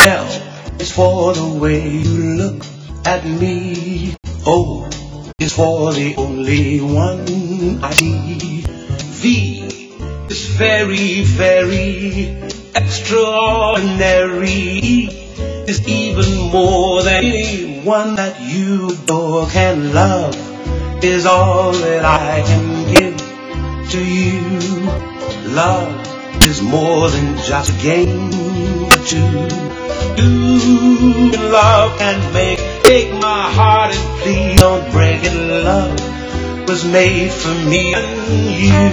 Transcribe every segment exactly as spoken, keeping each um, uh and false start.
L is for the way you look at me. O is for the only one I see. V is very, very extraordinary. E is even more than anyone that you adore can love. Is all that I can give to you. Love is more than just a game to do. Love can make, take my heart and please don't break it. Love was made for me and you.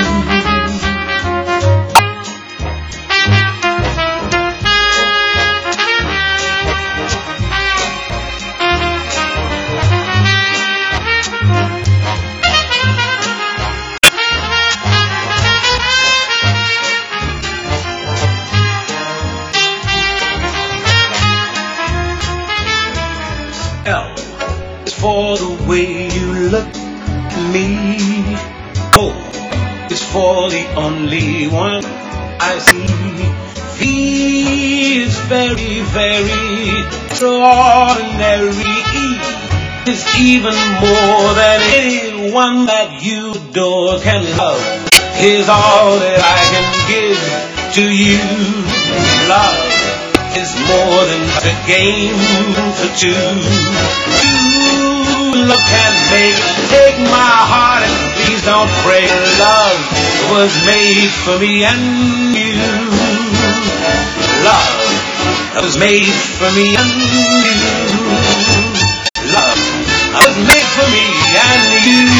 L is for the way you look at me. O is for the only one I see. V is very, very extraordinary. E is even more than anyone that you adore can love. Is all that I can give to you. Love is more than just a game for two. Two love can make, take my heart and please don't break. Love was made for me and you. Love was made for me and you. Love was made for me and you.